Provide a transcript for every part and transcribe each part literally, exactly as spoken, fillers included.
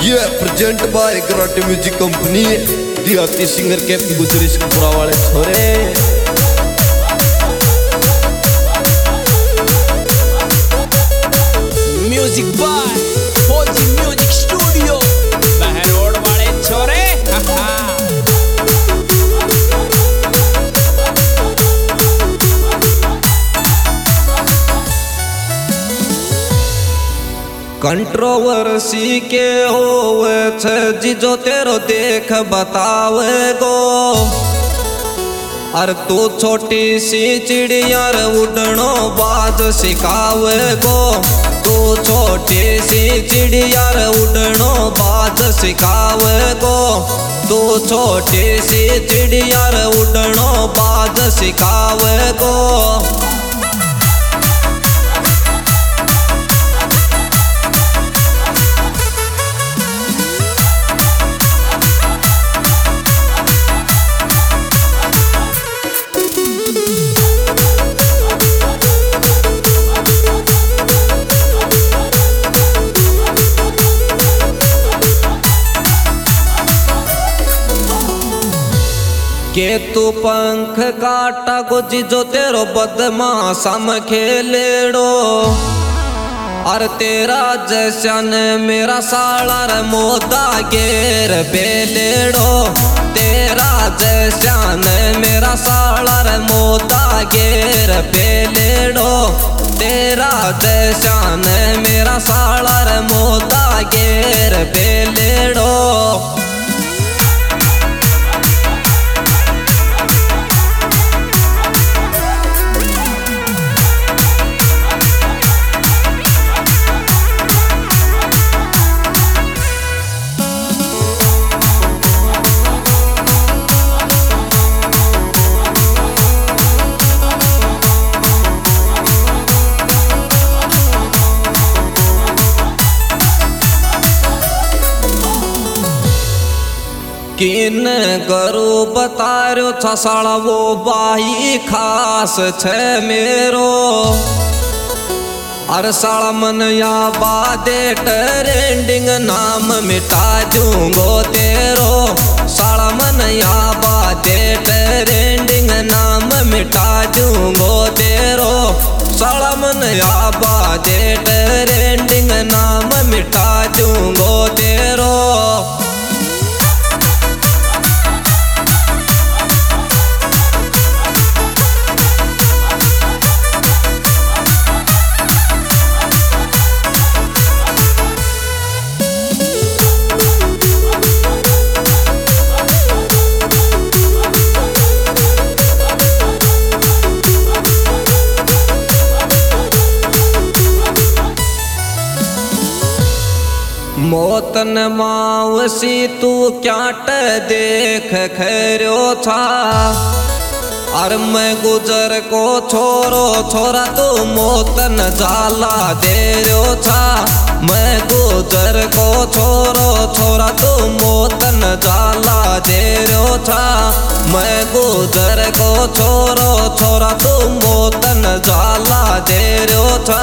ये present by karate music company देहाती singer के गुजरिश पुरा वाले छोरे। Music by Fauji music studio Behror वाले छोरे। कंट्रोवर्सी के होवे छे जिजो तेरो देख बतावे गो। अर तू छोटी सी चिड़िया उड़नो बाज सिखावे गो। तू छोटी सी चिड़िया उड़नो बाज सिखावे गो। तू छोटी सी चिड़िया उड़नो बाज सिखावे गो। के तू पंख काटा कुछ जो तेरो बदमाशम खेलेड़ो। और तेरा जैसा ने मेरा साला रे मोदा गेर बेलेड़ो। तेरा जैसा ने मेरा साला रे मोदा गेर बेलेड़ो। तेरा जैसा ने मेरा साला रे मोदा गेर बेलेड़ो। किन करू बतारो छसाड़ा वो बाही खास छे मेरो। अर साला मन या बादे ट्रेंडिंग नाम मिटा दूंगो तेरो। साला मन या बादे ट्रेंडिंग नाम मिटा दूंगो तेरो। साला मन या बादे ट्रेंडिंग नाम मिटा दूंगो तेरो। मोतन मावसी तू क्याट देख खैरो था। और मैं गुजर को छोरो छोरा तू मोतन जाला दे रो था। मैं गुजर को छोरो छोरा तू मोतन जाला दे रो था। मैं गुजर को छोरो छोरा तू मोतन जाला दे रो था।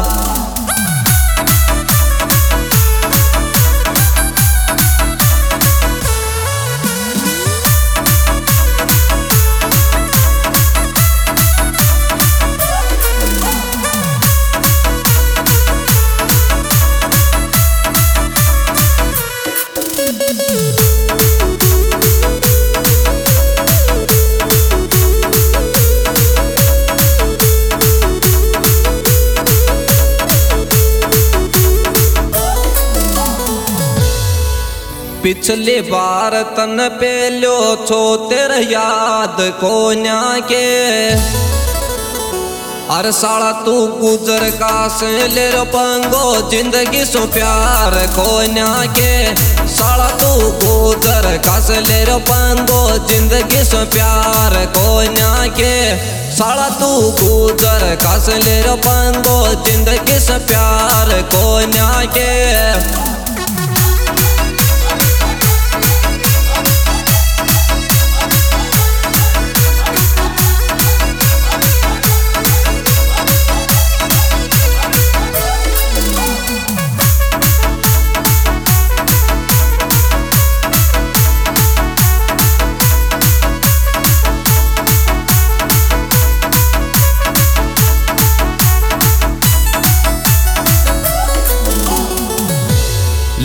पिछली बार तन पे लो छो तेर याद को न्या के। अर साला तू गुजर का से ले रो पंगो जिंदगी सो प्यार को न्या के। साला तू गुजर का से ले रो पंगो जिंदगी सो प्यार को न्या के। साला तू गुजर का से ले रो पंगो जिंदगी सो प्यार को न्या के।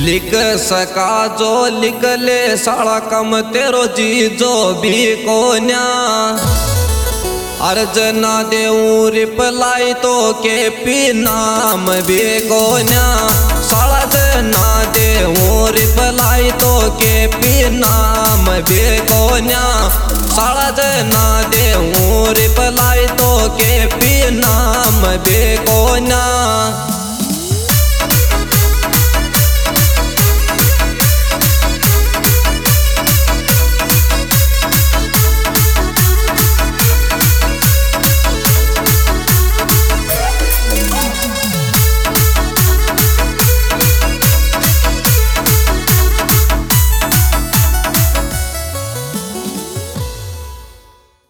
लिख सका जो लिख ले साला कम तेरो जी जो भी कोन्या अर्ज ना देऊ रिप्लाई तो के पी नाम भी कोन्या साला ना देऊ रिप्लाई तो के पी नाम भी कोन्या साला ना देऊ रिप्लाई तो के पी नाम भी कोन्या।